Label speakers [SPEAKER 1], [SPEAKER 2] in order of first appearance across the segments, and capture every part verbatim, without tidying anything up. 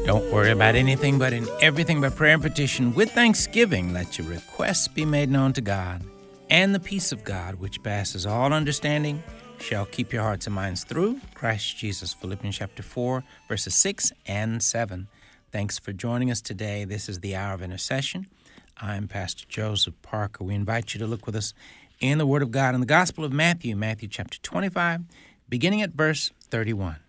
[SPEAKER 1] Don't worry about anything, but in everything by prayer and petition with thanksgiving, let your requests be made known to God. And the peace of God, which passes all understanding, shall keep your hearts and minds through Christ Jesus. Philippians chapter four, verses six and seven. Thanks for joining us today. This is the Hour of Intercession. I'm Pastor Joseph Parker. We invite you to look with us in the Word of God in the Gospel of Matthew, Matthew chapter twenty-five, beginning at verse thirty-one.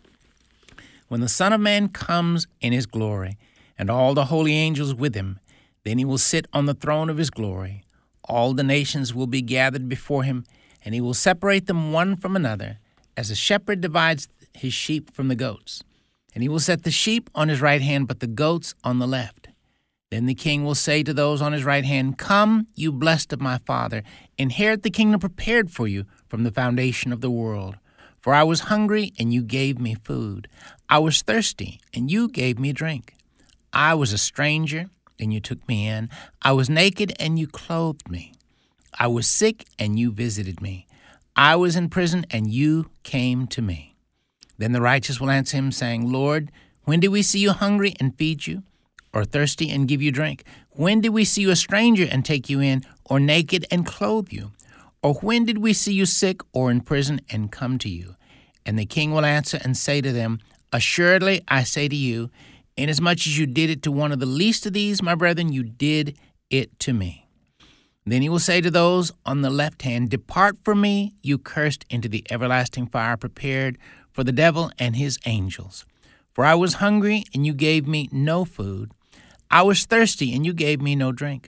[SPEAKER 1] When the Son of Man comes in his glory, and all the holy angels with him, then he will sit on the throne of his glory. All the nations will be gathered before him, and he will separate them one from another, as a shepherd divides his sheep from the goats. And he will set the sheep on his right hand, but the goats on the left. Then the king will say to those on his right hand, "Come, you blessed of my Father, inherit the kingdom prepared for you from the foundation of the world. For I was hungry, and you gave me food. I was thirsty, and you gave me drink. I was a stranger, and you took me in. I was naked, and you clothed me. I was sick, and you visited me. I was in prison, and you came to me." Then the righteous will answer him, saying, "Lord, when did we see you hungry and feed you, or thirsty and give you drink? When did we see you a stranger and take you in, or naked and clothe you? Or when did we see you sick or in prison and come to you?" And the king will answer and say to them, "Assuredly, I say to you, inasmuch as you did it to one of the least of these, my brethren, you did it to me." Then he will say to those on the left hand, "Depart from me, you cursed, into the everlasting fire prepared for the devil and his angels. For I was hungry, and you gave me no food. I was thirsty, and you gave me no drink.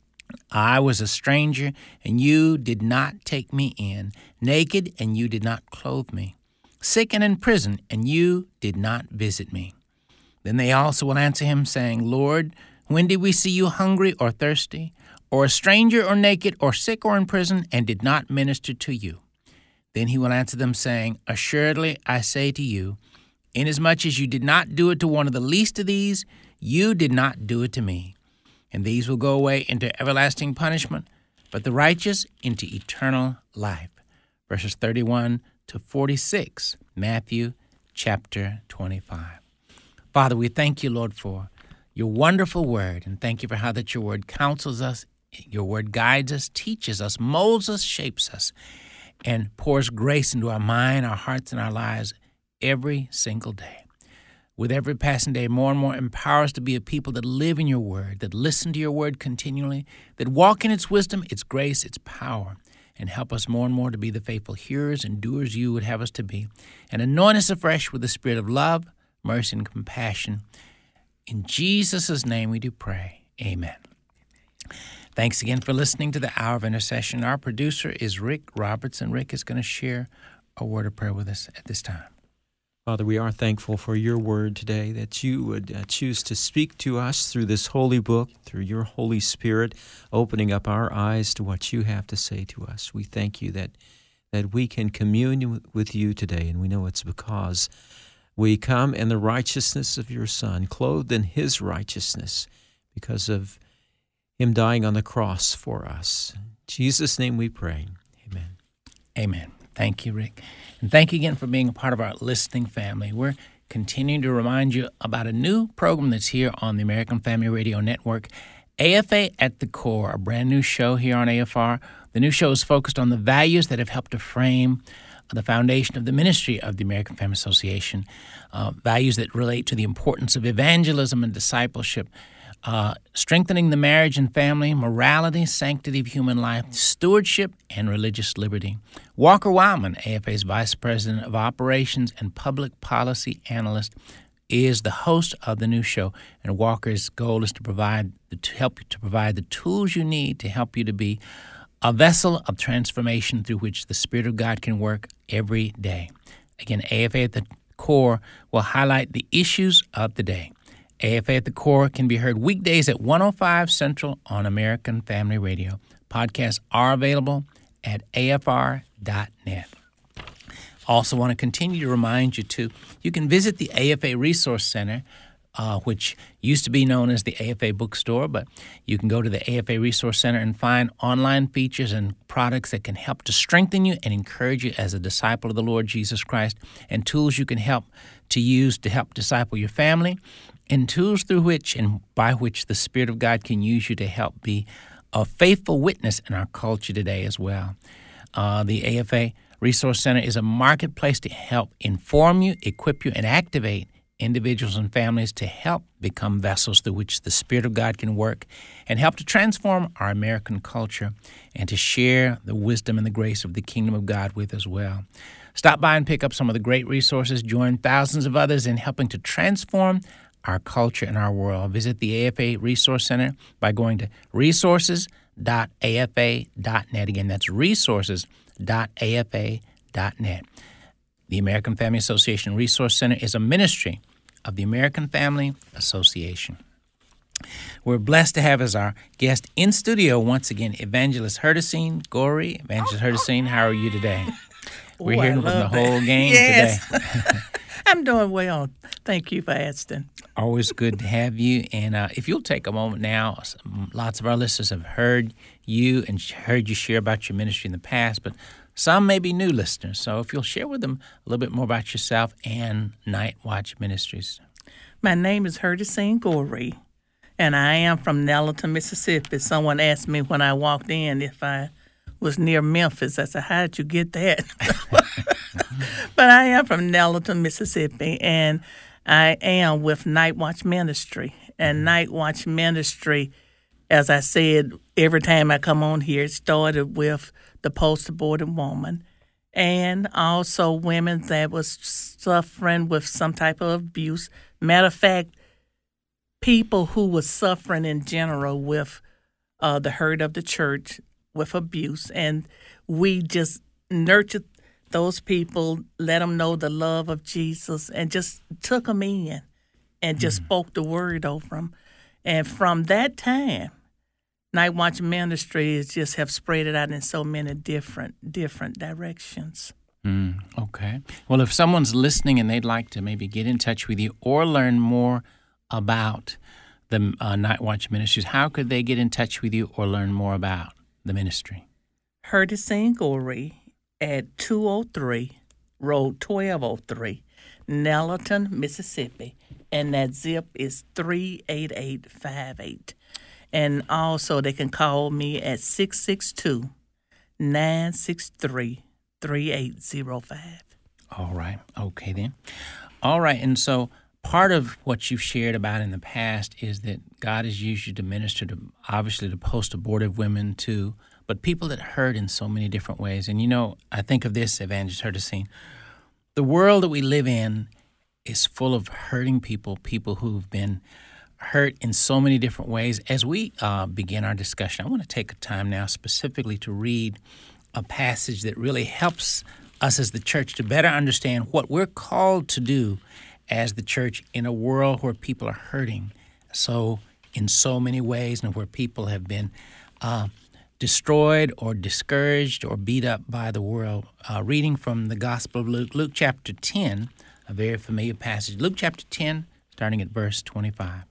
[SPEAKER 1] I was a stranger, and you did not take me in, naked, and you did not clothe me, sick and in prison, and you did not visit me." Then they also will answer him, saying, "Lord, when did we see you hungry or thirsty, or a stranger or naked, or sick or in prison, and did not minister to you?" Then he will answer them, saying, "Assuredly, I say to you, inasmuch as you did not do it to one of the least of these, you did not do it to me. And these will go away into everlasting punishment, but the righteous into eternal life." Verses thirty-one to forty-six, Matthew chapter twenty-five. Father, we thank you, Lord, for your wonderful word, and thank you for how that your word counsels us, your word guides us, teaches us, molds us, shapes us, and pours grace into our mind, our hearts, and our lives every single day. With every passing day, more and more empower us to be a people that live in your word, that listen to your word continually, that walk in its wisdom, its grace, its power, and help us more and more to be the faithful hearers and doers you would have us to be. And anoint us afresh with the spirit of love, mercy, and compassion. In Jesus' name we do pray. Amen. Thanks again for listening to the Hour of Intercession. Our producer is Rick Robertson. Rick is going to share a word of prayer with us at this time.
[SPEAKER 2] Father, we are thankful for your word today, that you would uh, choose to speak to us through this holy book, through your Holy Spirit, opening up our eyes to what you have to say to us. We thank you that that we can commune with you today, and we know it's because we come in the righteousness of your Son, clothed in his righteousness, because of him dying on the cross for us. In Jesus' name we pray. Amen.
[SPEAKER 1] Amen. Thank you, Rick. And thank you again for being a part of our listening family. We're continuing to remind you about a new program that's here on the American Family Radio Network, A F A at the Core, a brand new show here on A F R. The new show is focused on the values that have helped to frame the foundation of the ministry of the American Family Association, uh, values that relate to the importance of evangelism and discipleship, Uh, strengthening the marriage and family, morality, sanctity of human life, stewardship, and religious liberty. Walker Wildman, A F A's Vice President of Operations and Public Policy Analyst, is the host of the new show. And Walker's goal is to provide to help you to provide the tools you need to help you to be a vessel of transformation through which the Spirit of God can work every day. Again, A F A at the Core will highlight the issues of the day. A F A at the Core can be heard weekdays at one oh five Central on American Family Radio. Podcasts are available at A F R dot net. Also want to continue to remind you, too, you can visit the A F A Resource Center, uh, which used to be known as the A F A Bookstore, but you can go to the A F A Resource Center and find online features and products that can help to strengthen you and encourage you as a disciple of the Lord Jesus Christ, and tools you can help to use to help disciple your family and tools through which and by which the Spirit of God can use you to help be a faithful witness in our culture today as well. Uh, the A F A Resource Center is a marketplace to help inform you, equip you, and activate individuals and families to help become vessels through which the Spirit of God can work and help to transform our American culture and to share the wisdom and the grace of the kingdom of God with as well. Stop by and pick up some of the great resources. Join thousands of others in helping to transform our culture and our world. Visit the A F A Resource Center by going to resources dot a f a dot net. Again, that's resources dot a f a dot net. The American Family Association Resource Center is a ministry of the American Family Association. We're blessed to have as our guest in studio once again Evangelist Herdicine Goree. Evangelist Herdicine, how are you today? We're
[SPEAKER 3] Ooh,
[SPEAKER 1] hearing from the whole
[SPEAKER 3] that.
[SPEAKER 1] gang
[SPEAKER 3] yes.
[SPEAKER 1] today.
[SPEAKER 3] I'm doing well. Thank you for asking.
[SPEAKER 1] Always good to have you. And uh, if you'll take a moment now, lots of our listeners have heard you and heard you share about your ministry in the past, but some may be new listeners. So if you'll share with them a little bit more about yourself and Night Watch Ministries.
[SPEAKER 3] My name is Herdicine Goree, and I am from Nelliton, Mississippi. Someone asked me when I walked in if I was near Memphis. I said, how did you get that? But I am from Nelliton, Mississippi, and I am with Night Watch Ministry. And Night Watch Ministry, as I said, every time I come on here, it started with the post-abortive woman and also women that was suffering with some type of abuse. Matter of fact, people who were suffering in general with uh, the hurt of the church, with abuse. And we just nurtured those people, let them know the love of Jesus, and just took them in and just mm-hmm. spoke the word over them. And from that time, Night Watch Ministries just have spread it out in so many different different directions.
[SPEAKER 1] Mm, okay. Well, if someone's listening and they'd like to maybe get in touch with you or learn more about the uh, Night Watch Ministries, how could they get in touch with you or learn more about the ministry?
[SPEAKER 3] Herdicine Goree at two oh three Road twelve oh three, Nelliton, Mississippi, and that zip is three eight eight five eight. And also they can call me at six six two, nine six three, three eight zero five.
[SPEAKER 1] All right. Okay, then. All right. And so part of what you've shared about in the past is that God has used you to minister to, obviously, to post-abortive women, too, but people that hurt in so many different ways. And, you know, I think of this, Evangelist Herdicine. The world that we live in is full of hurting people, people who've been hurt in so many different ways. As we uh, begin our discussion, I want to take a time now specifically to read a passage that really helps us as the church to better understand what we're called to do as the church in a world where people are hurting so in so many ways and where people have been uh, destroyed or discouraged or beat up by the world. Uh, reading from the Gospel of Luke, Luke chapter ten, a very familiar passage. Luke chapter ten, starting at verse twenty-five.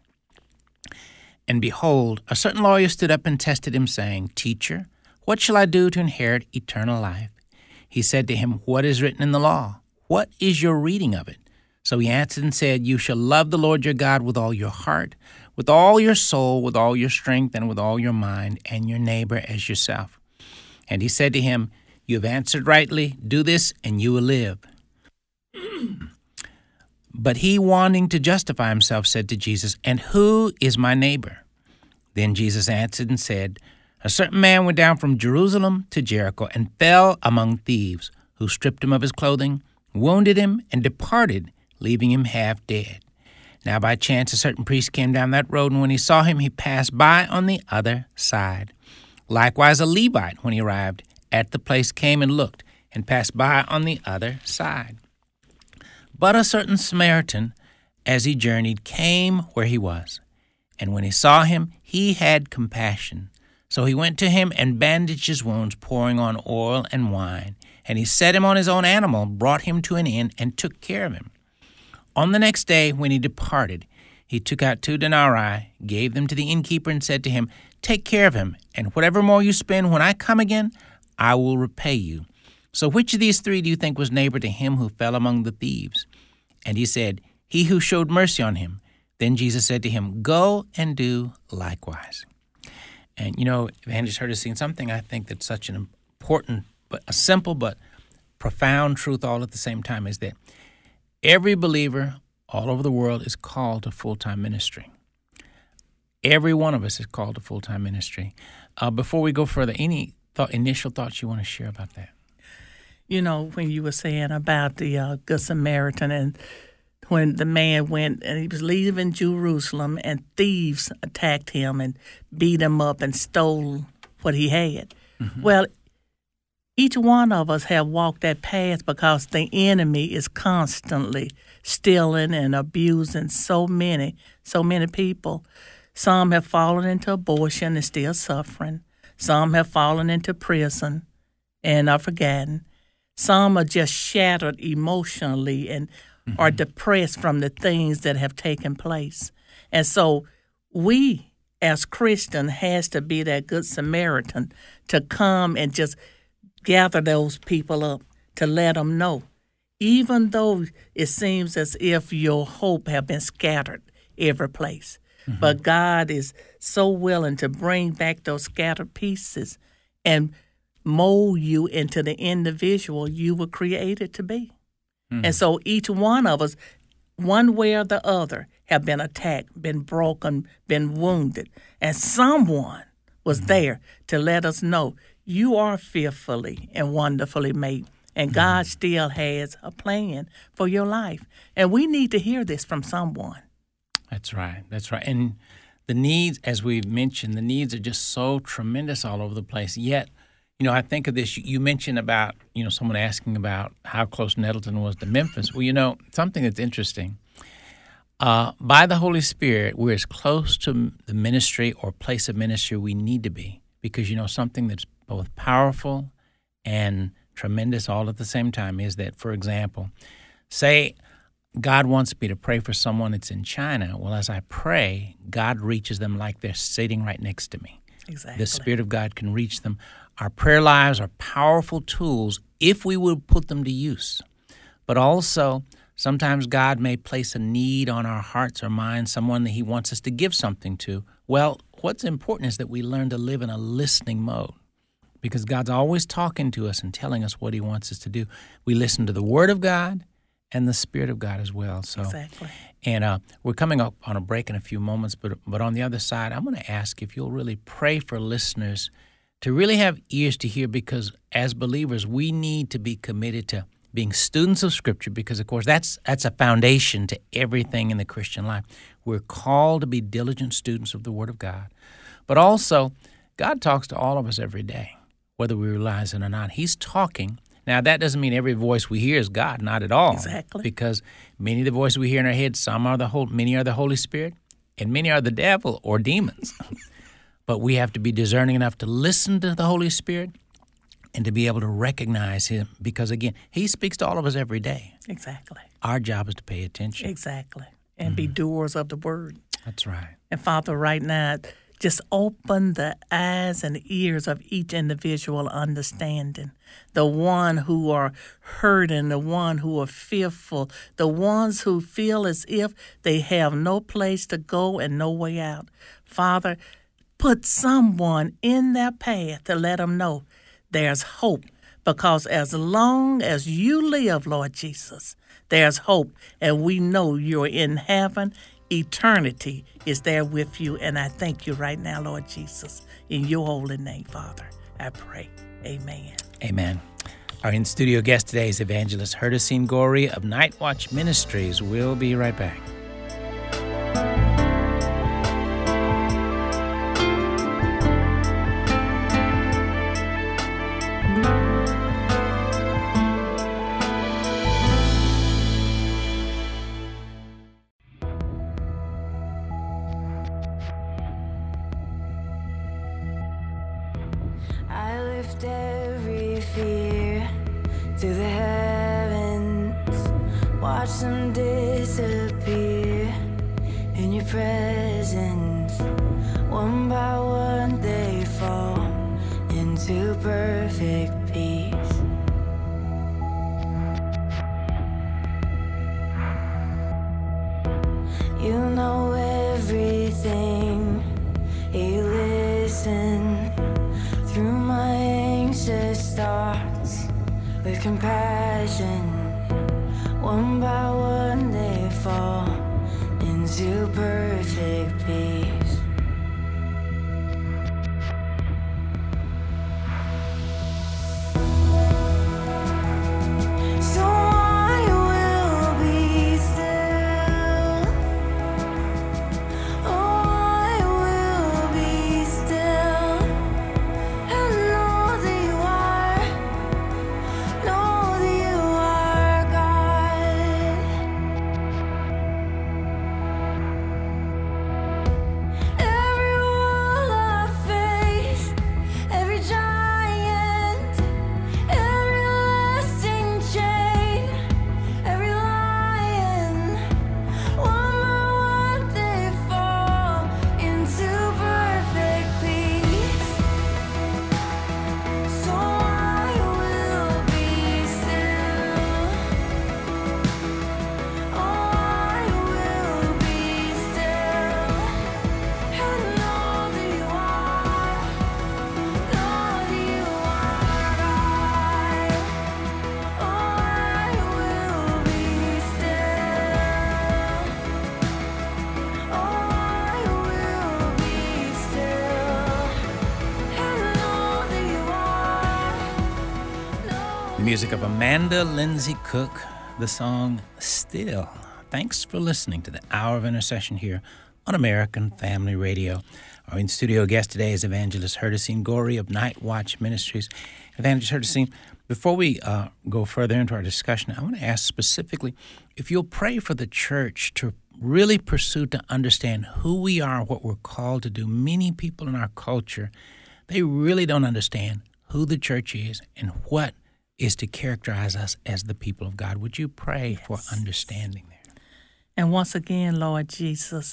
[SPEAKER 1] And behold, a certain lawyer stood up and tested him, saying, Teacher, what shall I do to inherit eternal life? He said to him, What is written in the law? What is your reading of it? So he answered and said, You shall love the Lord your God with all your heart, with all your soul, with all your strength, and with all your mind, and your neighbor as yourself. And he said to him, You have answered rightly. Do this, and you will live. But he, wanting to justify himself, said to Jesus, And who is my neighbor? Then Jesus answered and said, A certain man went down from Jerusalem to Jericho and fell among thieves, who stripped him of his clothing, wounded him, and departed, leaving him half dead. Now by chance a certain priest came down that road, and when he saw him, he passed by on the other side. Likewise a Levite, when he arrived at the place, came and looked, and passed by on the other side. But a certain Samaritan, as he journeyed, came where he was. And when he saw him, he had compassion. So he went to him and bandaged his wounds, pouring on oil and wine. And he set him on his own animal, brought him to an inn, and took care of him. On the next day, when he departed, he took out two denarii, gave them to the innkeeper, and said to him, Take care of him, and whatever more you spend when I come again, I will repay you. So which of these three do you think was neighbor to him who fell among the thieves? And he said, He who showed mercy on him. Then Jesus said to him, "Go and do likewise." And, you know, Evangelist Hardesty, something I think that's such an important, but a simple but profound truth all at the same time is that every believer all over the world is called to full-time ministry. Every one of us is called to full-time ministry. Uh, before we go further, any thought, initial thoughts you want to share about that?
[SPEAKER 3] You know, when you were saying about the uh, Good Samaritan, and when the man went and he was leaving Jerusalem and thieves attacked him and beat him up and stole what he had. Mm-hmm. Well, each one of us have walked that path because the enemy is constantly stealing and abusing so many, so many people. Some have fallen into abortion and still suffering. Some have fallen into prison and are forgotten. Some are just shattered emotionally and mm-hmm. are depressed from the things that have taken place. And so we, as Christians, has to be that Good Samaritan to come and just gather those people up, to let them know, even though it seems as if your hope have been scattered every place. Mm-hmm. But God is so willing to bring back those scattered pieces and mold you into the individual you were created to be. Mm-hmm. And so each one of us, one way or the other, have been attacked, been broken, been wounded. And someone was mm-hmm. there to let us know you are fearfully and wonderfully made. And God mm-hmm. still has a plan for your life. And we need to hear this from someone.
[SPEAKER 1] That's right. That's right. And the needs, as we've mentioned, the needs are just so tremendous all over the place. Yet, you know, I think of this. You mentioned about, you know, someone asking about how close Nettleton was to Memphis. Well, you know, something that's interesting. Uh, by the Holy Spirit, we're as close to the ministry or place of ministry we need to be. Because, you know, something that's both powerful and tremendous all at the same time is that, for example, say God wants me to pray for someone that's in China. Well, as I pray, God reaches them like they're sitting right next to me.
[SPEAKER 3] Exactly.
[SPEAKER 1] The Spirit of God can reach them. Our prayer lives are powerful tools if we would put them to use. But also, sometimes God may place a need on our hearts or minds, someone that he wants us to give something to. Well, what's important is that we learn to live in a listening mode, because God's always talking to us and telling us what he wants us to do. We listen to the Word of God and the Spirit of God as well. So,
[SPEAKER 3] exactly.
[SPEAKER 1] And uh, we're coming up on a break in a few moments, but but on the other side, I'm going to ask if you'll really pray for listeners to really have ears to hear, because as believers, we need to be committed to being students of Scripture, because, of course, that's that's a foundation to everything in the Christian life. We're called to be diligent students of the Word of God. But also, God talks to all of us every day, whether we realize it or not. He's talking. Now, that doesn't mean every voice we hear is God, not at all.
[SPEAKER 3] Exactly.
[SPEAKER 1] Because many of the voices we hear in our head, some are the whole, many are the Holy Spirit, and many are the devil or demons. But we have to be discerning enough to listen to the Holy Spirit and to be able to recognize him, because, again, he speaks to all of us every day.
[SPEAKER 3] Exactly.
[SPEAKER 1] Our job is to pay attention.
[SPEAKER 3] Exactly. And mm-hmm. be doers of the word.
[SPEAKER 1] That's right.
[SPEAKER 3] And, Father, right now, just open the eyes and ears of each individual understanding. The one who are hurting, the one who are fearful, the ones who feel as if they have no place to go and no way out. Father, put someone in their path to let them know there's hope. Because as long as you live, Lord Jesus, there's hope. And we know you're in heaven. Eternity is there with you, and I thank you right now, Lord Jesus. In your holy name, Father, I pray. Amen.
[SPEAKER 1] Amen. Our in-studio guest today is Evangelist Hardesty Goree of Night Watch Ministries. We'll be right back.
[SPEAKER 4] I lift every fear to the heavens, watch them disappear in your presence. One by one they fall into perfect peace. You know everything. You listen through my anxious thoughts with compassion. One by one they fall into perfect peace. So I will be still. Oh, I will be still and know that you are, know that you are God. Every wall I face, every giant, every lasting chain, every lion, one by one they fall into perfect peace. So I will be still. Oh, I will be still and know that you are, know that you are God. Oh, I will be still. Oh, I will be still and know that you are, know.
[SPEAKER 1] The music of Amanda Lindsay Cook, the song Still. Thanks for listening to the Hour of Intercession here on American Family Radio. Our in-studio guest today is Evangelist Herdicine Goree of Night Watch Ministries. Evangelist Herdicine, before we uh, go further into our discussion, I want to ask specifically if you'll pray for the church to really pursue to understand who we are, what we're called to do. Many people in our culture, they really don't understand who the church is and what is to characterize us as the people of God. Would you pray for understanding there?
[SPEAKER 3] And once again, Lord Jesus,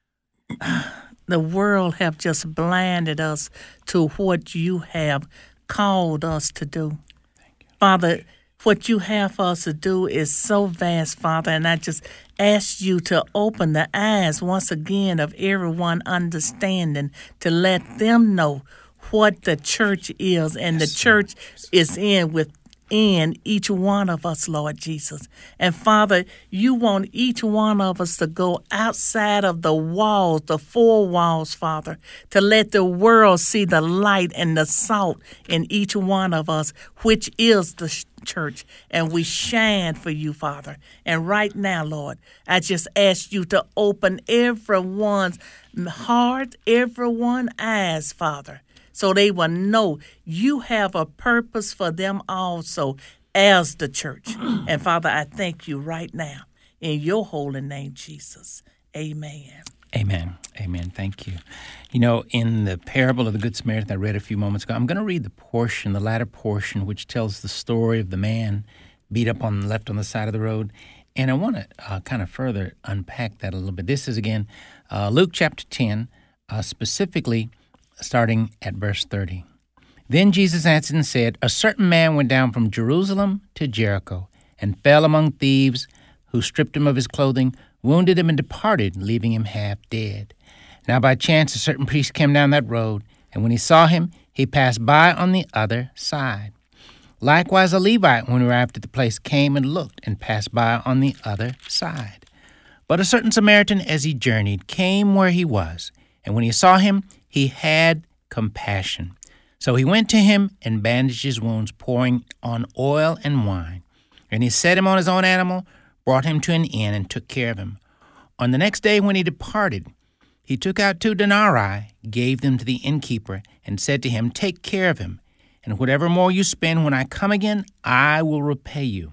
[SPEAKER 3] the world have just blinded us to what you have called us to do. Father, what you have for us to do is so vast, Father, and I just ask you to open the eyes once again of everyone understanding, to let them know what the church is, and the church is in with in each one of us, Lord Jesus. And Father, you want each one of us to go outside of the walls, the four walls, Father, to let the world see the light and the salt in each one of us, which is the sh- church. And we shine for you, Father. And right now, Lord, I just ask you to open everyone's heart, everyone's eyes, Father, so they will know you have a purpose for them also as the church. And Father, I thank you right now in your holy name, Jesus. Amen.
[SPEAKER 1] Amen. Amen. Thank you. You know, in the parable of the Good Samaritan I read a few moments ago, I'm going to read the portion, the latter portion, which tells the story of the man beat up on left on the side of the road. And I want to uh, kind of further unpack that a little bit. This is, again, uh, Luke chapter ten, uh, specifically starting at verse thirty. Then Jesus answered and said, A certain man went down from Jerusalem to Jericho and fell among thieves, who stripped him of his clothing, wounded him, and departed, leaving him half dead. Now by chance a certain priest came down that road, and when he saw him, he passed by on the other side. Likewise a Levite, when he arrived at the place, came and looked, and passed by on the other side. But a certain Samaritan, as he journeyed, came where he was, and when he saw him, he had compassion. So he went to him and bandaged his wounds, pouring on oil and wine. And he set him on his own animal, brought him to an inn, and took care of him. On the next day when he departed, he took out two denarii, gave them to the innkeeper, and said to him, Take care of him, and whatever more you spend when I come again, I will repay you.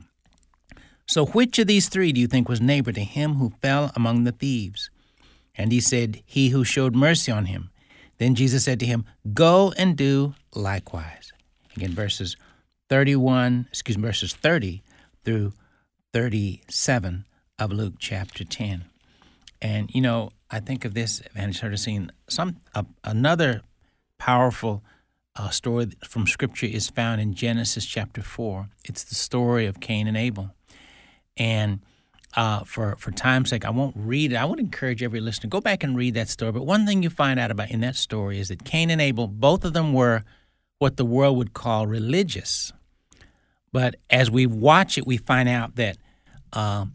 [SPEAKER 1] So which of these three do you think was neighbor to him who fell among the thieves? And he said, He who showed mercy on him. Then Jesus said to him, Go and do likewise. Again, verses thirty-one, excuse me, verses thirty through thirty-seven of Luke chapter ten. And, you know, I think of this, Evangelist Herdicine, some uh, another powerful uh, story from Scripture is found in Genesis chapter four. It's the story of Cain and Abel. And uh, for for time's sake, I won't read it. I would encourage every listener, go back and read that story. But one thing you find out about in that story is that Cain and Abel, both of them were what the world would call religious. But as we watch it, we find out that uh,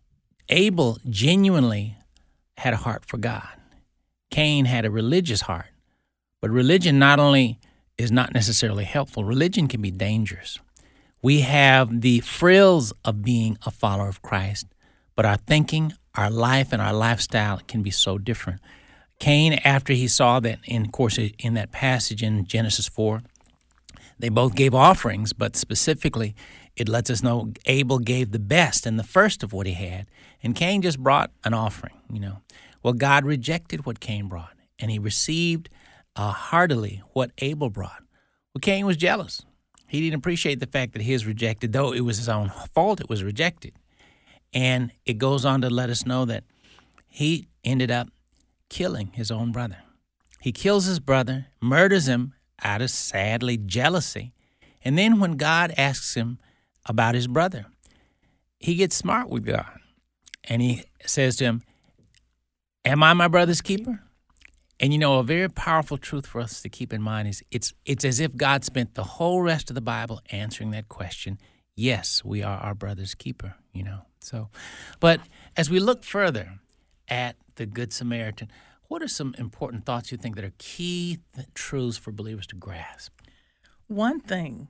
[SPEAKER 1] Abel genuinely had a heart for God. Cain had a religious heart. But religion not only is not necessarily helpful, religion can be dangerous. We have the frills of being a follower of Christ, but our thinking, our life, and our lifestyle can be so different. Cain, after he saw that, in of course, in that passage in Genesis four, they both gave offerings, but specifically, it lets us know Abel gave the best and the first of what he had, and Cain just brought an offering, you know. Well, God rejected what Cain brought, and he received uh, heartily what Abel brought. Well, Cain was jealous. He didn't appreciate the fact that his rejected, though it was his own fault, it was rejected. And it goes on to let us know that he ended up killing his own brother. He kills his brother, murders him out of, sadly, jealousy. And then when God asks him about his brother, he gets smart with God. And he says to him, am I my brother's keeper? And, you know, a very powerful truth for us to keep in mind is it's it's as if God spent the whole rest of the Bible answering that question. Yes, we are our brother's keeper, you know. So, but as we look further at the Good Samaritan, what are some important thoughts you think that are key th- truths for believers to grasp?
[SPEAKER 3] One thing,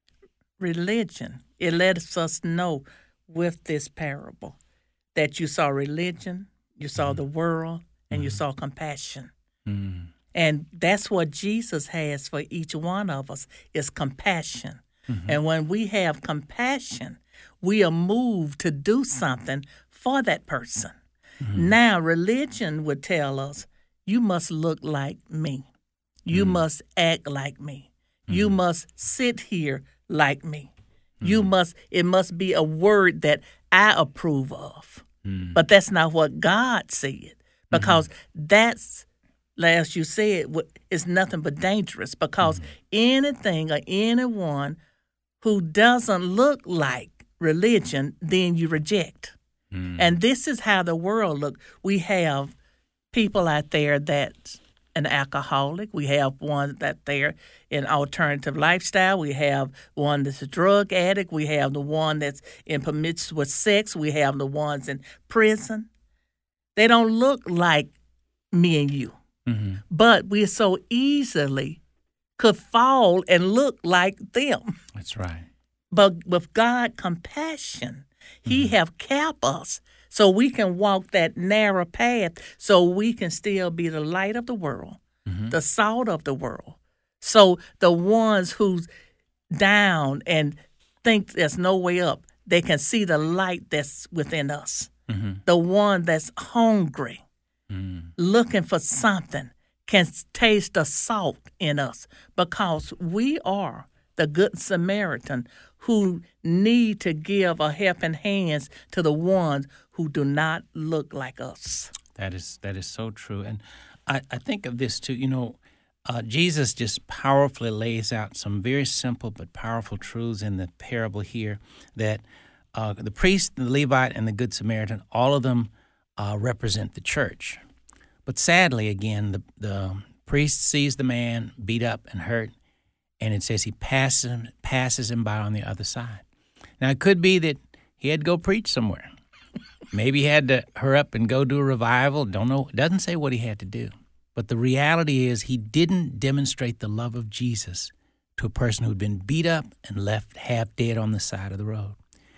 [SPEAKER 3] religion, it lets us know with this parable that you saw religion, you saw mm. the world, and mm. you saw compassion. Mm. And that's what Jesus has for each one of us, is compassion. Mm-hmm. And when we have compassion, we are moved to do something for that person. Mm-hmm. Now, religion would tell us, you must look like me. You mm-hmm. must act like me. Mm-hmm. You must sit here like me. Mm-hmm. You must, it must be a word that I approve of. Mm-hmm. But that's not what God said, because mm-hmm. that's, as you said, is nothing but dangerous, because mm-hmm. anything or anyone who doesn't look like religion, then you reject. Mm. And this is how the world look. We have people out there that's an alcoholic. We have one that there in alternative lifestyle. We have one that's a drug addict. We have the one that's in promiscuous sex. We have the ones in prison. They don't look like me and you. Mm-hmm. But we so easily could fall and look like them.
[SPEAKER 1] That's right.
[SPEAKER 3] But with God compassion, He mm-hmm. have kept us so we can walk that narrow path, so we can still be the light of the world, mm-hmm. the salt of the world. So the ones who's down and think there's no way up, they can see the light that's within us. Mm-hmm. The one that's hungry, mm. looking for something, can taste the salt in us, because we are the Good Samaritan who need to give a helping hands to the ones who do not look like us.
[SPEAKER 1] That is that is so true. And I, I think of this too, you know, uh, Jesus just powerfully lays out some very simple but powerful truths in the parable here, that uh, the priest, the Levite, and the Good Samaritan, all of them uh, represent the church. But sadly, again, the, the priest sees the man beat up and hurt, and it says he passes him, passes him by on the other side. Now, it could be that he had to go preach somewhere. Maybe he had to hurry up and go do a revival. Don't know. It doesn't say what he had to do. But the reality is he didn't demonstrate the love of Jesus to a person who'd been beat up and left half dead on the side of the road.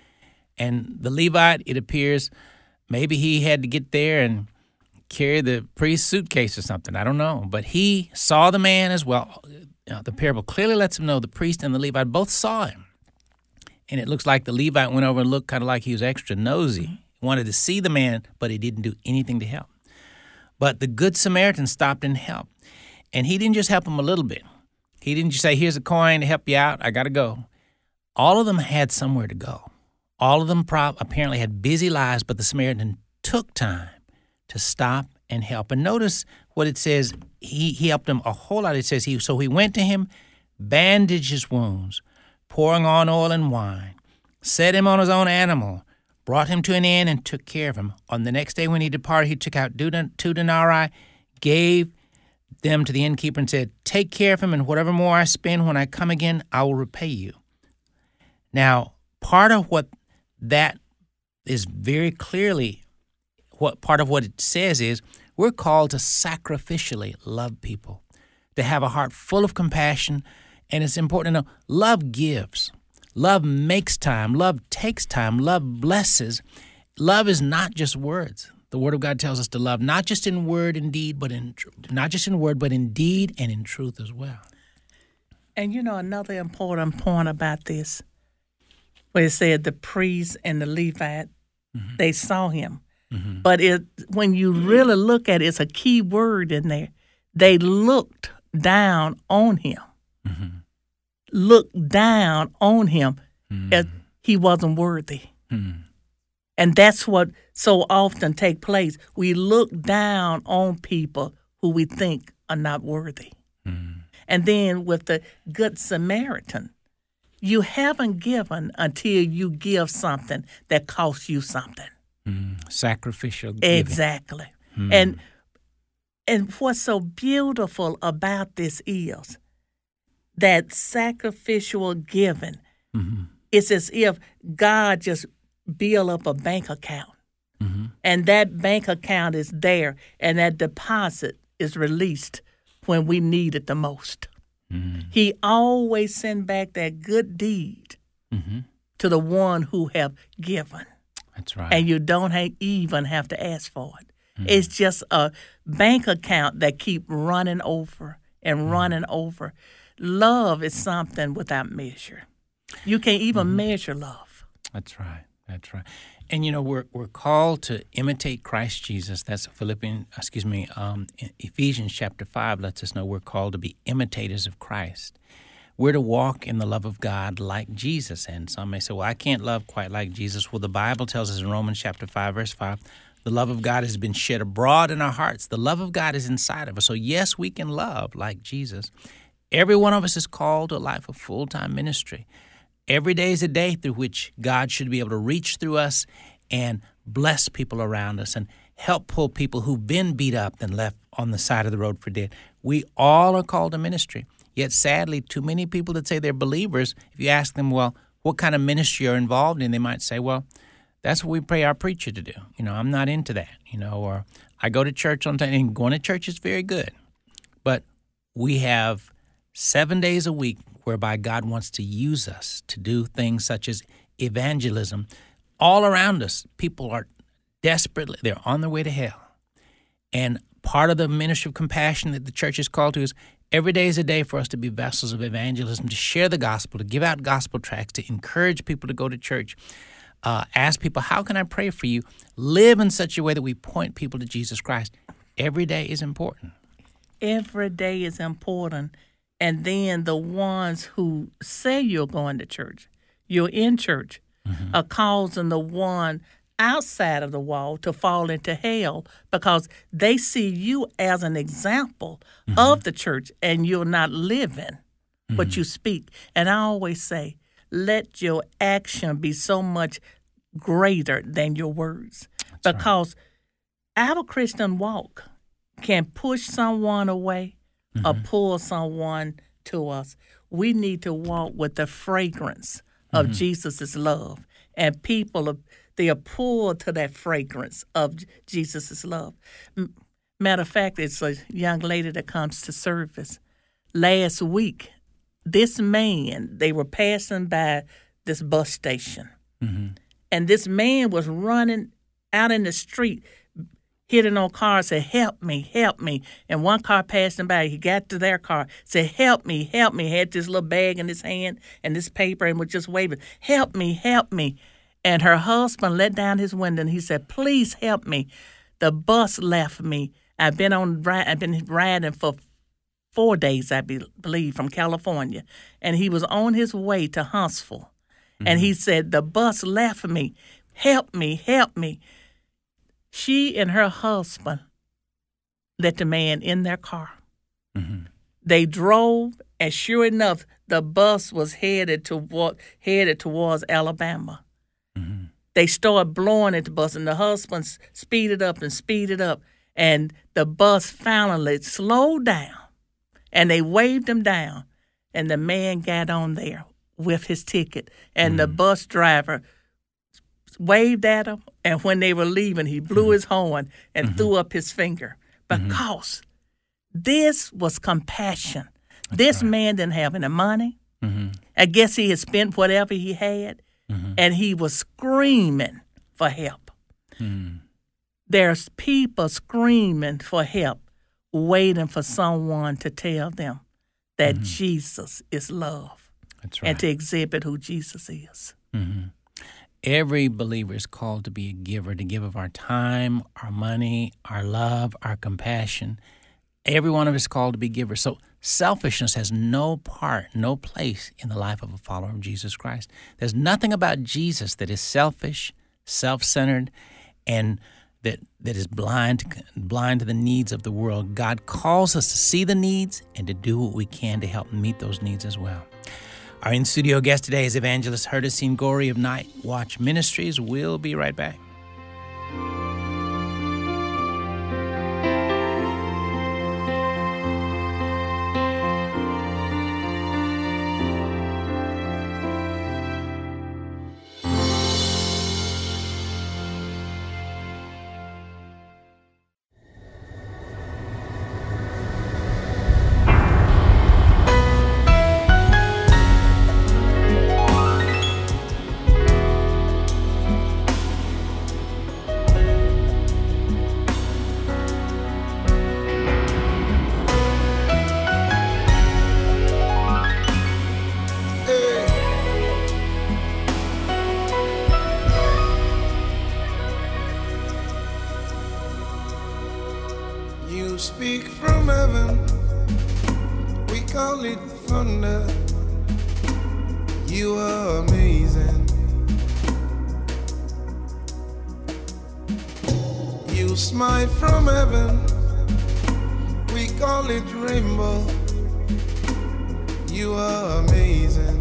[SPEAKER 1] And the Levite, it appears, maybe he had to get there and carry the priest's suitcase or something. I don't know. But he saw the man as well. Now, the parable clearly lets him know the priest and the Levite both saw him. And it looks like the Levite went over and looked kind of like he was extra nosy. He wanted to see the man, but he didn't do anything to help. But the Good Samaritan stopped and helped. And he didn't just help him a little bit. He didn't just say, here's a coin to help you out. I got to go. All of them had somewhere to go. All of them prob- apparently had busy lives, but the Samaritan took time to stop and help. And notice what it says. He, he helped him a whole lot. It says, he so he went to him, bandaged his wounds, pouring on oil and wine, set him on his own animal, brought him to an inn, and took care of him. On the next day when he departed, he took out two denarii, gave them to the innkeeper, and said, take care of him, and whatever more I spend when I come again, I will repay you. Now, part of what that is very clearly, what part of what it says is, we're called to sacrificially love people, to have a heart full of compassion, and it's important to know, love gives. Love makes time. Love takes time. Love blesses. Love is not just words. The Word of God tells us to love not just in word and deed, but in not just in word, but in deed and in truth as well.
[SPEAKER 3] And you know, another important point about this, where it said the priest and the Levite, mm-hmm. they saw him. Mm-hmm. But it, when you really look at it, it's a key word in there. They looked down on him. Mm-hmm. Looked down on him mm-hmm. as he wasn't worthy. Mm-hmm. And that's what so often take place. We look down on people who we think are not worthy. Mm-hmm. And then with the Good Samaritan, you haven't given until you give something that costs you something.
[SPEAKER 1] Mm-hmm. Sacrificial giving.
[SPEAKER 3] Exactly.
[SPEAKER 1] Mm-hmm.
[SPEAKER 3] And and what's so beautiful about this is that sacrificial giving. Mm-hmm. It's as if God just build up a bank account. Mm-hmm. And that bank account is there, and that deposit is released when we need it the most. Mm-hmm. He always send back that good deed mm-hmm. to the one who have given.
[SPEAKER 1] That's right.
[SPEAKER 3] And you don't ha- even have to ask for it. Mm-hmm. It's just a bank account that keep running over and mm-hmm. running over. Love is something without measure. You can't even mm-hmm. measure love.
[SPEAKER 1] That's right. That's right. And, you know, we're we're called to imitate Christ Jesus. That's Philippians, excuse me, um, Ephesians chapter five lets us know we're called to be imitators of Christ. We're to walk in the love of God like Jesus. And some may say, well, I can't love quite like Jesus. Well, the Bible tells us in Romans chapter five, verse five, the love of God has been shed abroad in our hearts. The love of God is inside of us. So, yes, we can love like Jesus. Every one of us is called to a life of full-time ministry. Every day is a day through which God should be able to reach through us and bless people around us and help pull people who've been beat up and left on the side of the road for dead. We all are called to ministry. Yet, sadly, too many people that say they're believers, if you ask them, well, what kind of ministry you're involved in, they might say, well, that's what we pray our preacher to do. You know, I'm not into that, you know, or I go to church on time, and going to church is very good. But we have seven days a week whereby God wants to use us to do things such as evangelism. All around us, people are desperately, they're on their way to hell. And part of the ministry of compassion that the church is called to is every day is a day for us to be vessels of evangelism, to share the gospel, to give out gospel tracts, to encourage people to go to church, uh, ask people, how can I pray for you? Live in such a way that we point people to Jesus Christ. Every day is important.
[SPEAKER 3] Every day is important. And then the ones who say you're going to church, you're in church, mm-hmm. are causing the one outside of the wall to fall into hell because they see you as an example mm-hmm. of the church and you're not living mm-hmm. what you speak. And I always say, let your action be so much greater than your words. That's because right. our Christian walk can push someone away mm-hmm. or pull someone to us. We need to walk with the fragrance of mm-hmm. Jesus' love. And people, are, they are pulled to that fragrance of Jesus' love. Matter of fact, it's a young lady that comes to service. Last week, this man, they were passing by this bus station. Mm-hmm. And this man was running out in the street, hitting on cars, said, help me, help me. And one car passing by, he got to their car, said, help me, help me. Had this little bag in his hand and this paper and was just waving, help me, help me. And her husband let down his window and he said, please help me. The bus left me. I've been on, I've been riding for four days, I be, believe, from California. And he was on his way to Huntsville. Mm-hmm. And he said, the bus left me. Help me, help me. She and her husband let the man in their car. Mm-hmm. They drove, and sure enough, the bus was headed toward headed towards Alabama. Mm-hmm. they started blowing at the bus, and the husband s- speeded up and speeded up, and the bus finally slowed down, and they waved him down, and the man got on there with his ticket, and the bus driver waved at him, and when they were leaving, he blew his horn and threw up his finger because this was compassion. This man didn't have any money. I guess he had spent whatever he had, and he was screaming for help. There's people screaming for help, waiting for someone to tell them that Jesus is love.
[SPEAKER 1] That's right.
[SPEAKER 3] And to exhibit who Jesus is.
[SPEAKER 1] Every believer is called to be a giver, to give of our time, our money, our love, our compassion. Every one of us is called to be givers. So selfishness has no part, no place in the life of a follower of Jesus Christ. There's nothing about Jesus that is selfish, self-centered, and that that is blind, blind to the needs of the world. God calls us to see the needs and to do what we can to help meet those needs as well. Our in-studio guest today is Evangelist Hardesine Goree of Night Watch Ministries. We'll be right back.
[SPEAKER 5] You speak from heaven, we call it thunder. You are amazing. You smile from heaven, we call it rainbow. You are amazing.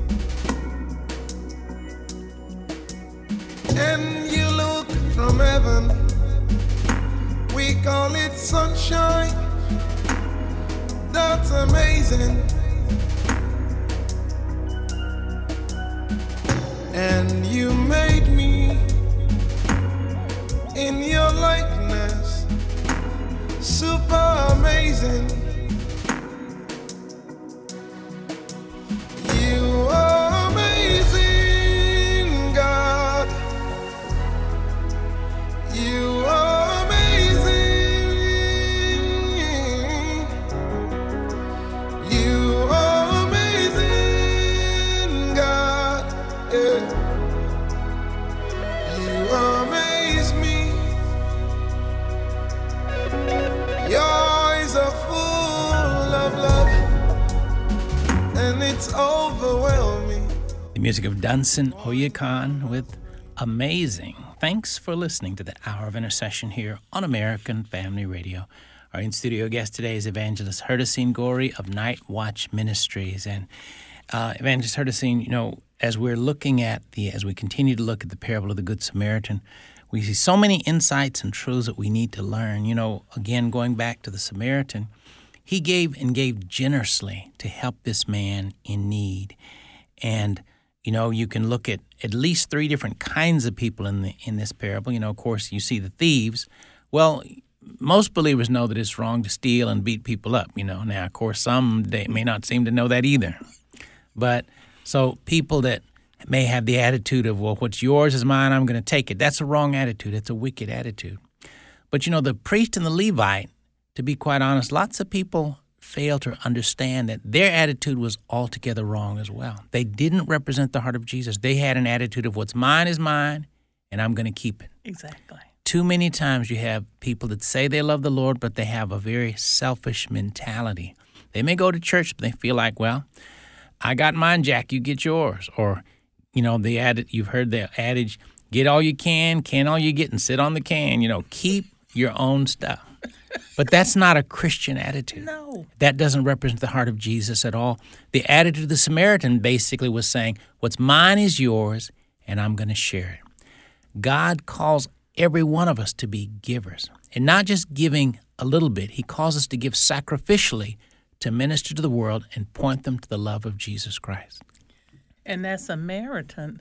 [SPEAKER 5] And you look from heaven, we call it sunshine. That's amazing. And you made me in your likeness, super amazing. You are amazing, God. You are amazing. You are amazing, God. Yeah. You amaze me. Your eyes are full of love, and it's overwhelming.
[SPEAKER 1] The music of Dunsin Oyekan with Amazing. Thanks for listening to the Hour of Intercession here on American Family Radio. Our in-studio guest today is Evangelist Hardesine Goree of Night Watch Ministries. And uh, Evangelist Hardesine, you know, as we're looking at the, as we continue to look at the parable of the Good Samaritan, we see so many insights and truths that we need to learn. You know, again, going back to the Samaritan, he gave and gave generously to help this man in need. And, you know, you can look at at least three different kinds of people in the in this parable. You know, of course, you see the thieves. Well, most believers know that it's wrong to steal and beat people up, you know. Now, of course, some they may not seem to know that either. But so people that may have the attitude of, well, what's yours is mine, I'm going to take it. That's a wrong attitude. It's a wicked attitude. But, you know, the priest and the Levite, to be quite honest, lots of people fail to understand that their attitude was altogether wrong as well. They didn't represent the heart of Jesus. They had an attitude of what's mine is mine, and I'm going to keep it.
[SPEAKER 3] Exactly.
[SPEAKER 1] Too many times you have people that say they love the Lord, but they have a very selfish mentality. They may go to church, but they feel like, well, I got mine, Jack, you get yours. Or, you know, the ad, you've heard the adage, get all you can, can all you get, and sit on the can. You know, keep your own stuff. But that's not a Christian attitude.
[SPEAKER 3] No.
[SPEAKER 1] That doesn't represent the heart of Jesus at all. The attitude of the Samaritan basically was saying, what's mine is yours, and I'm going to share it. God calls every one of us to be givers, and not just giving a little bit. He calls us to give sacrificially to minister to the world and point them to the love of Jesus Christ.
[SPEAKER 3] And that Samaritan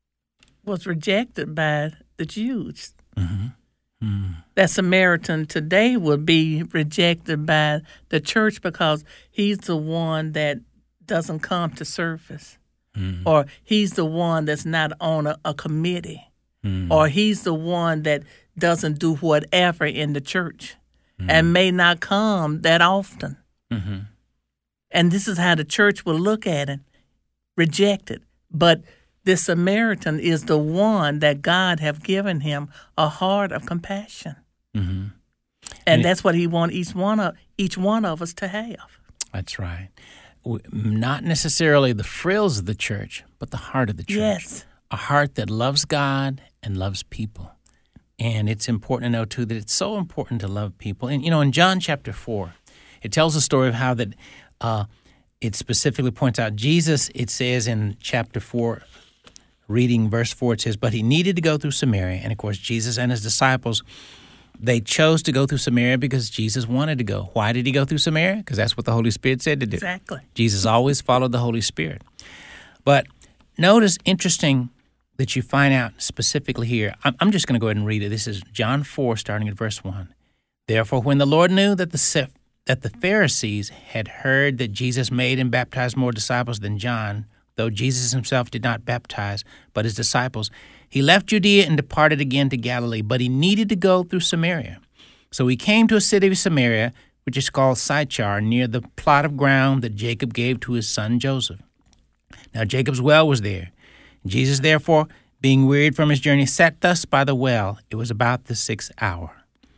[SPEAKER 3] was rejected by the Jews.
[SPEAKER 1] Mm-hmm. Mm.
[SPEAKER 3] That Samaritan today would be rejected by the church because he's the one that doesn't come to service,
[SPEAKER 1] Mm.
[SPEAKER 3] or he's the one that's not on a, a committee,
[SPEAKER 1] Mm.
[SPEAKER 3] or he's the one that doesn't do whatever in the church
[SPEAKER 1] Mm.
[SPEAKER 3] and may not come that often.
[SPEAKER 1] Mm-hmm.
[SPEAKER 3] And this is how the church will look at him, rejected. But this Samaritan is the one that God have given him a heart of compassion.
[SPEAKER 1] Mm-hmm.
[SPEAKER 3] And,
[SPEAKER 1] And it-
[SPEAKER 3] that's what he wants each one of each one of us to have.
[SPEAKER 1] That's right. W- Not necessarily the frills of the church, but the heart of the church.
[SPEAKER 3] Yes.
[SPEAKER 1] A heart that loves God and loves people. And it's important to know, too, that it's so important to love people. And, you know, in John chapter four, it tells the story of how that uh, it specifically points out Jesus, it says in chapter four, reading verse four, it says, but he needed to go through Samaria. And, of course, Jesus and his disciples, they chose to go through Samaria because Jesus wanted to go. Why did he go through Samaria? Because that's what the Holy Spirit said to do.
[SPEAKER 3] Exactly.
[SPEAKER 1] Jesus always followed the Holy Spirit. But notice, interesting that you find out specifically here. I'm, I'm just going to go ahead and read it. This is John four, starting at verse one. Therefore, when the Lord knew that the Sa- that the Pharisees had heard that Jesus made and baptized more disciples than John, though Jesus himself did not baptize, but his disciples, he left Judea and departed again to Galilee, but he needed to go through Samaria. So he came to a city of Samaria, which is called Sychar, near the plot of ground that Jacob gave to his son Joseph. Now Jacob's well was there. Jesus, therefore, being wearied from his journey, sat thus by the well. It was about the sixth hour.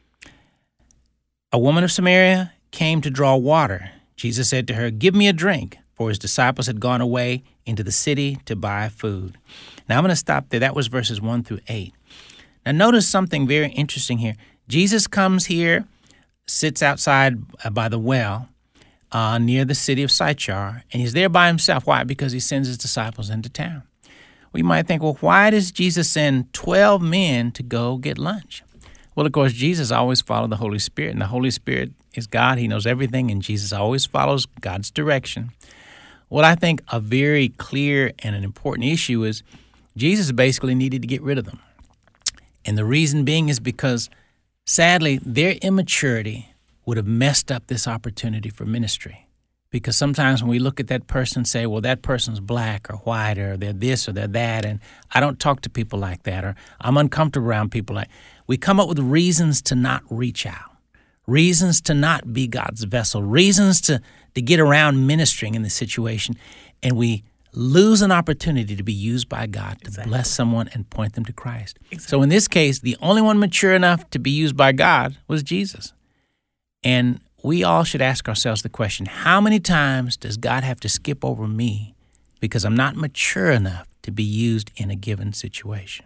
[SPEAKER 1] A woman of Samaria came to draw water. Jesus said to her, give me a drink, for his disciples had gone away into the city to buy food. Now I'm going to stop there. That was verses one through eight. Now notice something very interesting here. Jesus comes here, sits outside by the well uh, near the city of Sychar, and he's there by himself. Why? Because he sends his disciples into town. We might think, well, why does Jesus send twelve men to go get lunch? Well, of course, Jesus always followed the Holy Spirit, and the Holy Spirit is God. He knows everything, and Jesus always follows God's direction. What I think a very clear and an important issue is Jesus basically needed to get rid of them. And the reason being is because, sadly, their immaturity would have messed up this opportunity for ministry. Because sometimes when we look at that person and say, well, that person's black or white or they're this or they're that, and I don't talk to people like that, or I'm uncomfortable around people like, we come up with reasons to not reach out, reasons to not be God's vessel, reasons to, to get around ministering in the situation, and we lose an opportunity to be used by God to
[SPEAKER 3] Exactly.
[SPEAKER 1] bless someone and point them to Christ.
[SPEAKER 3] Exactly.
[SPEAKER 1] So in this case, the only one mature enough to be used by God was Jesus. And we all should ask ourselves the question, how many times does God have to skip over me because I'm not mature enough to be used in a given situation?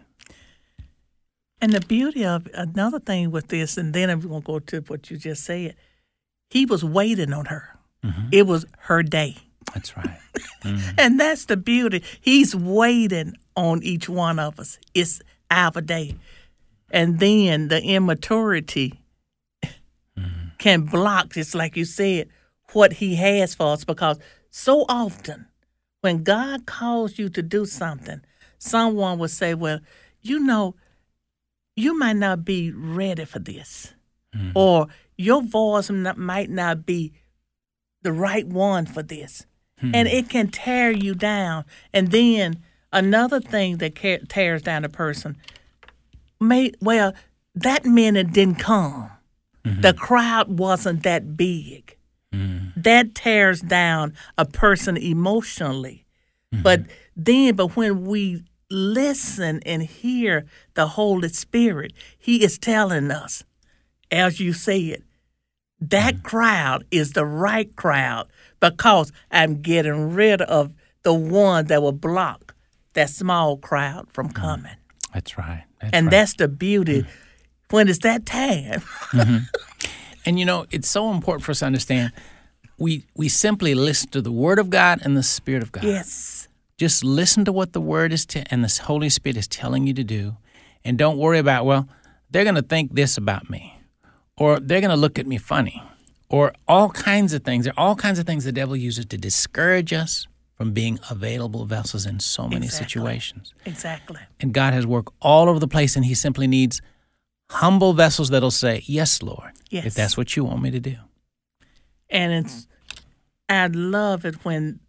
[SPEAKER 3] And the beauty of another thing with this, and then I'm going to go to what you just said, he was waiting on her.
[SPEAKER 1] Mm-hmm.
[SPEAKER 3] It was her day.
[SPEAKER 1] That's right. Mm-hmm.
[SPEAKER 3] And that's the beauty. He's waiting on each one of us. It's our day. And then the immaturity mm-hmm. can block, just like you said, what he has for us. Because so often when God calls you to do something, someone will say, well, you know, you might not be ready for this. Mm-hmm. Or your voice not, might not be the right one for this. Hmm. And it can tear you down. And then another thing that ca- tears down a person, may well, that minute didn't come. Mm-hmm. The crowd wasn't that big. Mm-hmm. That tears down a person emotionally. Mm-hmm. But then, but when we listen and hear the Holy Spirit, He is telling us, as you said, that mm-hmm. crowd is the right crowd because I'm getting rid of the one that will block that small crowd from coming.
[SPEAKER 1] That's right. That's
[SPEAKER 3] and
[SPEAKER 1] right.
[SPEAKER 3] that's the beauty mm-hmm. when it's that time.
[SPEAKER 1] mm-hmm. And, you know, it's so important for us to understand we we simply listen to the Word of God and the Spirit of God.
[SPEAKER 3] Yes.
[SPEAKER 1] Just listen to what the Word is te- and the Holy Spirit is telling you to do, And don't worry about, well, they're going to think this about me, or they're going to look at me funny, or all kinds of things. There are all kinds of things the devil uses to discourage us from being available vessels in so many
[SPEAKER 3] Exactly.
[SPEAKER 1] situations.
[SPEAKER 3] Exactly.
[SPEAKER 1] And God has work all over the place, and he simply needs humble vessels that'll say, yes, Lord,
[SPEAKER 3] Yes.
[SPEAKER 1] if that's what you want me to do.
[SPEAKER 3] And it's, I love it when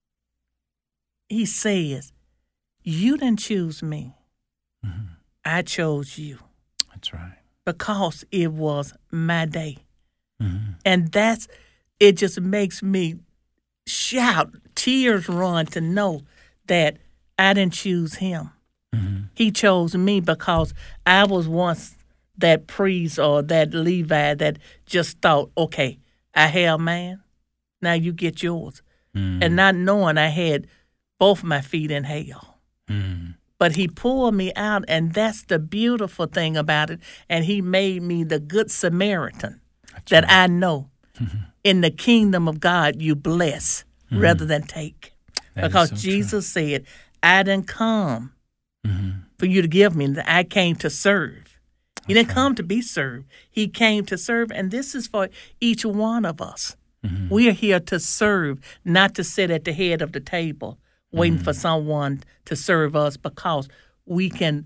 [SPEAKER 3] he says, you didn't choose me.
[SPEAKER 1] Mm-hmm.
[SPEAKER 3] I chose you
[SPEAKER 1] That's right.
[SPEAKER 3] because it was my day.
[SPEAKER 1] Mm-hmm.
[SPEAKER 3] And that's, it just makes me shout, tears run to know that I didn't choose him.
[SPEAKER 1] Mm-hmm.
[SPEAKER 3] He chose me because I was once that priest or that Levi that just thought, okay, I have mine, now you get yours.
[SPEAKER 1] Mm-hmm.
[SPEAKER 3] And not knowing I had both my feet in hell.
[SPEAKER 1] Mm-hmm.
[SPEAKER 3] But he pulled me out, and that's the beautiful thing about it. And he made me the good Samaritan
[SPEAKER 1] That's
[SPEAKER 3] that
[SPEAKER 1] right.
[SPEAKER 3] I know. In the kingdom of God, you bless rather than take.
[SPEAKER 1] That is
[SPEAKER 3] Because
[SPEAKER 1] so true.
[SPEAKER 3] Jesus said, I didn't come
[SPEAKER 1] Mm-hmm.
[SPEAKER 3] for you to give me. I came to serve. He didn't
[SPEAKER 1] right.
[SPEAKER 3] come to be served. He came to serve. And this is for each one of us.
[SPEAKER 1] Mm-hmm.
[SPEAKER 3] We are here to serve, not to sit at the head of the table waiting for someone to serve us, because we can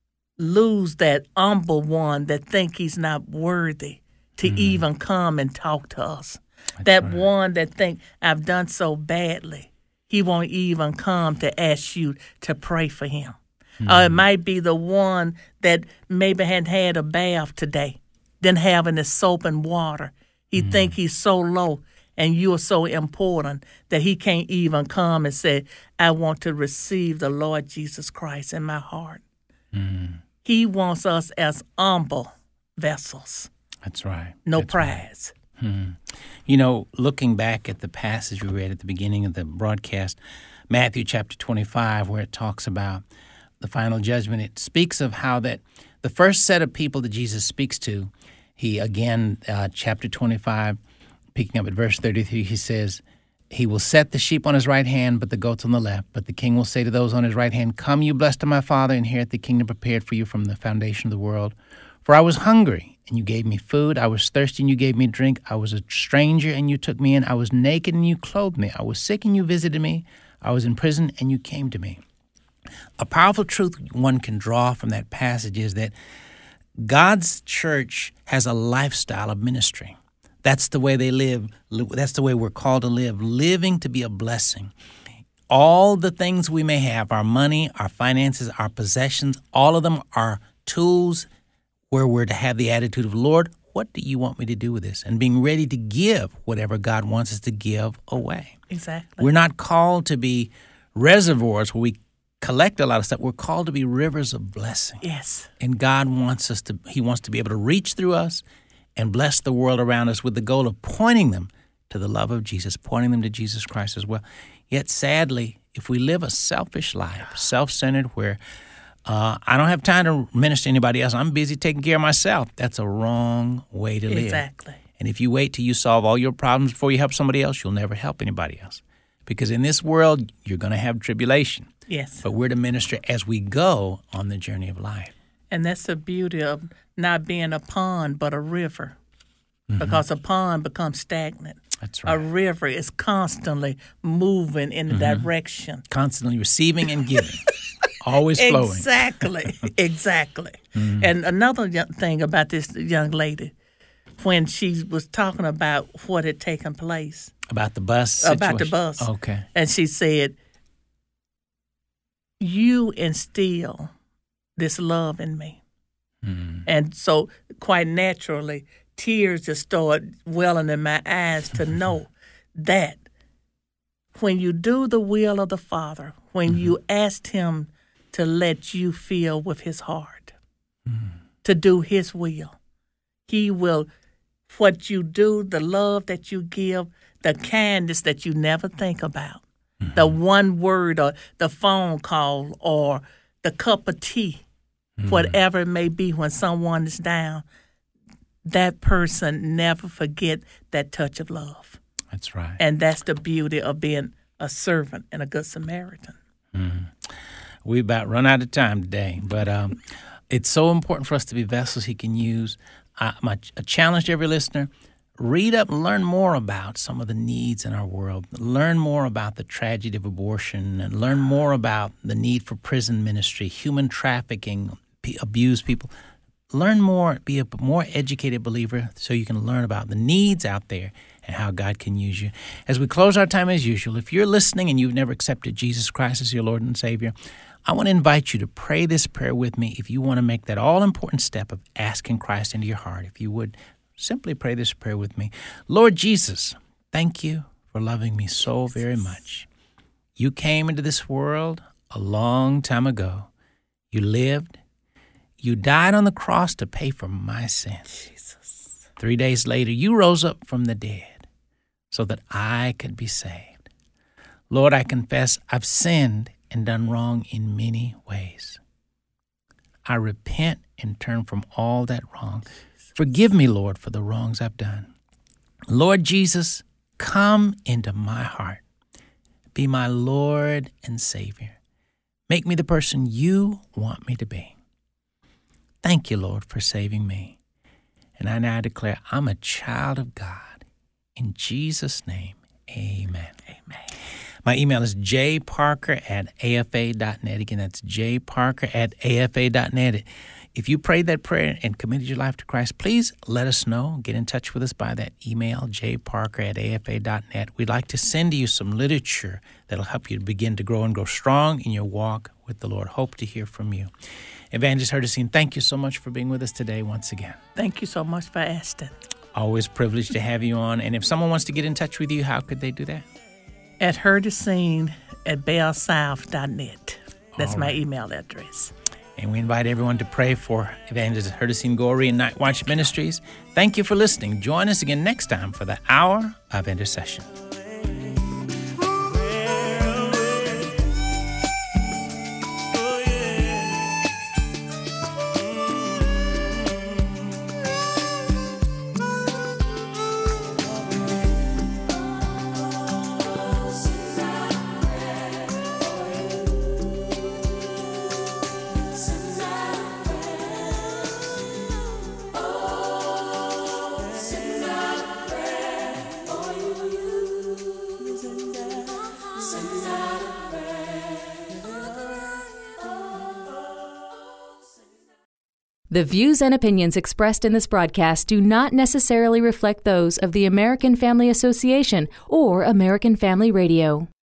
[SPEAKER 3] lose that humble one that think he's not worthy to even come and talk to us. that
[SPEAKER 1] right.
[SPEAKER 3] one that think I've done so badly, he won't even come to ask you to pray for him.
[SPEAKER 1] Mm-hmm.
[SPEAKER 3] Or it might be the one that maybe hadn't had a bath today, then having the soap and water. He
[SPEAKER 1] Mm-hmm.
[SPEAKER 3] think he's so low and you are so important that he can't even come and say, I want to receive the Lord Jesus Christ in my heart.
[SPEAKER 1] Mm-hmm.
[SPEAKER 3] He wants us as humble vessels,
[SPEAKER 1] That's right.
[SPEAKER 3] no
[SPEAKER 1] That's right.
[SPEAKER 3] prize.
[SPEAKER 1] Hmm. You know, looking back at the passage we read at the beginning of the broadcast, Matthew chapter twenty-five, where it talks about the final judgment, it speaks of how that the first set of people that Jesus speaks to, he again, uh, chapter twenty-five, picking up at verse thirty-three, he says, he will set the sheep on his right hand, but the goats on the left. But the king will say to those on his right hand, come, you blessed of my Father, inherit the kingdom prepared for you from the foundation of the world. For I was hungry, and you gave me food. I was thirsty, and you gave me drink. I was a stranger, and you took me in. I was naked, and you clothed me. I was sick, and you visited me. I was in prison, and you came to me. A powerful truth one can draw from that passage is that God's church has a lifestyle of ministry. That's the way they live. That's the way we're called to live, living to be a blessing. All the things we may have, our money, our finances, our possessions, all of them are tools where we're to have the attitude of, Lord, what do you want me to do with this? And being ready to give whatever God wants us to give away.
[SPEAKER 3] Exactly.
[SPEAKER 1] We're not called to be reservoirs where we collect a lot of stuff. We're called to be rivers of blessing.
[SPEAKER 3] Yes.
[SPEAKER 1] And God wants us to, he wants to be able to reach through us and bless the world around us with the goal of pointing them to the love of Jesus, pointing them to Jesus Christ as well. Yet sadly, if we live a selfish life, self-centered, where uh, I don't have time to minister to anybody else, I'm busy taking care of myself, that's a wrong way to live.
[SPEAKER 3] Exactly.
[SPEAKER 1] And if you wait till you solve all your problems before you help somebody else, you'll never help anybody else. Because in this world, you're going to have tribulation.
[SPEAKER 3] Yes.
[SPEAKER 1] But we're to minister as we go on the journey of life.
[SPEAKER 3] And that's the beauty of not being a pond, but a river.
[SPEAKER 1] Mm-hmm.
[SPEAKER 3] Because a pond becomes stagnant.
[SPEAKER 1] That's
[SPEAKER 3] A
[SPEAKER 1] right.
[SPEAKER 3] river is constantly moving in the
[SPEAKER 1] Mm-hmm.
[SPEAKER 3] direction.
[SPEAKER 1] Constantly receiving and giving. Always flowing.
[SPEAKER 3] Exactly. Exactly.
[SPEAKER 1] Mm-hmm.
[SPEAKER 3] And another young thing about this young lady, when she was talking about what had taken place,
[SPEAKER 1] About the bus
[SPEAKER 3] about the
[SPEAKER 1] situation?
[SPEAKER 3] bus.
[SPEAKER 1] Okay.
[SPEAKER 3] and she said, you instill this love in me.
[SPEAKER 1] Mm-hmm.
[SPEAKER 3] And so quite naturally, tears just started welling in my eyes to know that when you do the will of the Father, when
[SPEAKER 1] Mm-hmm.
[SPEAKER 3] you asked him to let you feel with his heart,
[SPEAKER 1] Mm-hmm.
[SPEAKER 3] to do his will, he will, what you do, the love that you give, the kindness that you never think about,
[SPEAKER 1] Mm-hmm.
[SPEAKER 3] the one word or the phone call or the cup of tea,
[SPEAKER 1] Mm-hmm.
[SPEAKER 3] whatever it may be when someone is down, that person never forget that touch of love.
[SPEAKER 1] That's right.
[SPEAKER 3] And that's the beauty of being a servant and a good Samaritan.
[SPEAKER 1] We about run out of time today, but um, It's so important for us to be vessels he can use. Uh, my a challenge to every listener, read up and learn more about some of the needs in our world. Learn more about the tragedy of abortion and learn more about the need for prison ministry, human trafficking, p- abused people. Learn more, be a more educated believer so you can learn about the needs out there and how God can use you. As we close our time as usual, if you're listening and you've never accepted Jesus Christ as your Lord and Savior, I want to invite you to pray this prayer with me if you want to make that all-important step of asking Christ into your heart. If you would, simply pray this prayer with me. Lord Jesus, thank you for loving me so very much. You came into this world a long time ago. You lived. You died on the cross to pay for my sins.
[SPEAKER 3] Jesus.
[SPEAKER 1] Three days later, you rose up from the dead so that I could be saved. Lord, I confess I've sinned and done wrong in many ways. I repent and turn from all that wrong. Forgive me, Lord, for the wrongs I've done. Lord Jesus, come into my heart. Be my Lord and Savior. Make me the person you want me to be. Thank you, Lord, for saving me. And I now declare I'm a child of God. In Jesus' name, amen. Amen. My email is jparker at afa dot net. Again, that's jparker at afa dot net. If you prayed that prayer and committed your life to Christ, please let us know. Get in touch with us by that email, jparker at afa dot net. We'd like to send you some literature that'll help you to begin to grow and grow strong in your walk with the Lord. Hope to hear from you. Evangelist Hardesine, thank you so much for being with us today once again.
[SPEAKER 3] Thank you so much for asking.
[SPEAKER 1] Always privileged to have you on. And if someone wants to get in touch with you, how could they do that?
[SPEAKER 3] At Hardesine at bell south dot net. That's
[SPEAKER 1] All
[SPEAKER 3] my
[SPEAKER 1] right.
[SPEAKER 3] email address.
[SPEAKER 1] And we invite everyone to pray for Evangelist Hardesine Goree and Night Watch Ministries. Thank you for listening. Join us again next time for the Hour of Intercession.
[SPEAKER 6] The views and opinions expressed in this broadcast do not necessarily reflect those of the American Family Association or American Family Radio.